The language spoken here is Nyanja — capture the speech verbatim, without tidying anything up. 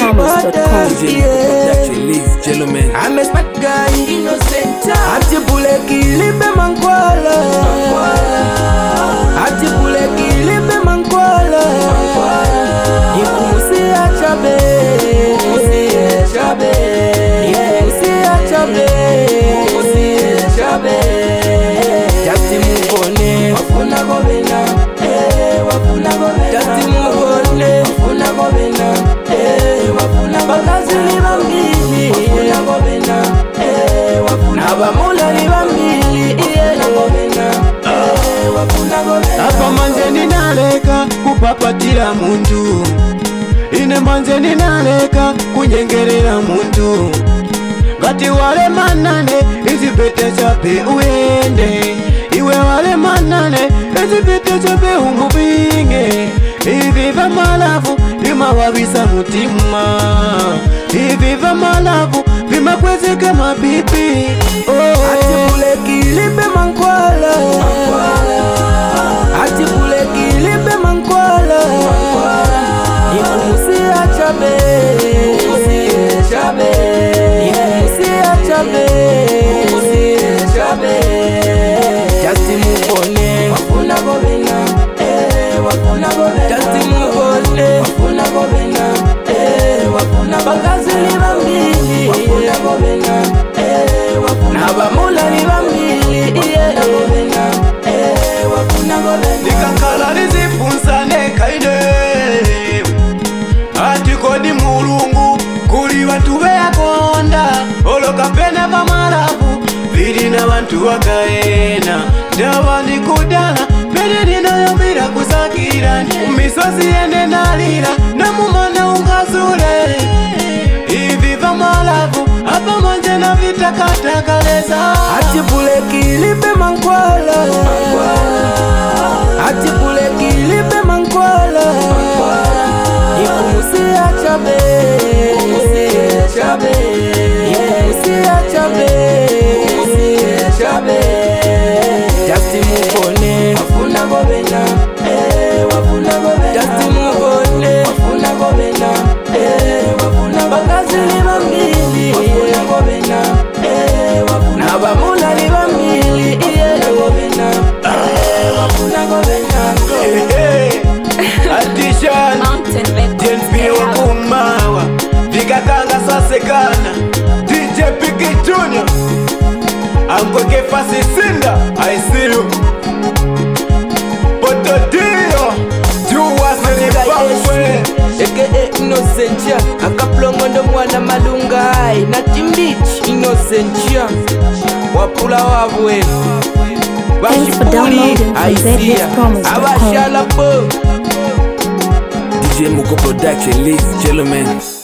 promise dot com. D J Production, ladies and gentlemen. I'm a smart guy, innocent. Ati pule kilibe mankwala, ati pule kilibe mankwala. Ikusi achabe, ikusi achabe, ikusi achabe, ikusi achabe. Just move on, wafuna gobena, eh, wafuna gobena. Just move on, wafuna gobena, eh, wafuna bakazi ni bambili, wafuna gobena, eh, wafuna bamula ni bambili, wafuna gobena, eh, wafuna gobena. Apa manze ninaleka kupapatira muntu, ine manze ninaleka kunyengerera muntu. Gati wale manane izipete chape uende, iwe wale manane izipete chape umubinge. Iviva malavu vima wabisa mutima, iviva malavu vima kwezeka mabibi. Oh. Ati pule kilibe mankwala, ati pule kilibe mankwala. Ikusi achabe, ikusi achabe, ikusi achabe, ikusi achabe. Just move on, wafuna gobena, eh, wafuna gobena. Just move on, wafuna gobena, eh, wafuna bakazi ni bambili, wafuna gobena, eh, wafuna bamula ni bambili, wafuna gobena, eh, wafuna gobena. Nikakala nizifunzane kaide, ati kodi mulungu kuli watu beyakonda. Oloka pena pamalavu vili na bantu wakaena. Ndabandi kudala pene ninayombira kusakira. Misozi ende nalira na mumana ungazule. Iviva malavu hapa manje na vitakataleza. Ati pule kilibe mankwala, ati pule kilibe mankwala. Ikusi achabe, ikusi achabe, ikusi achabe, ikusi achabe. Just move on, wafuna gobena, eh, wafuna gobena. Just move on, wafuna gobena, eh, wafuna bakazi ni bambili, wafuna gobena, eh, wafuna bamula ni bambili, wafuna gobena, eh, wafuna gobena. Hey, hey. Addition Jenpia wakumawa Vikatanga sasekana D J Piki Junior Angoke Fasi Sinda I see you Potodio Juwa Senibangwe Eke Innocentia Akaplongo ndo mwana malungai na Timbich Innocentia Wapula wabwe Thanks for downloading from Z D S promise dot com. Abashala po D J Muko Production, ladies and gentlemen.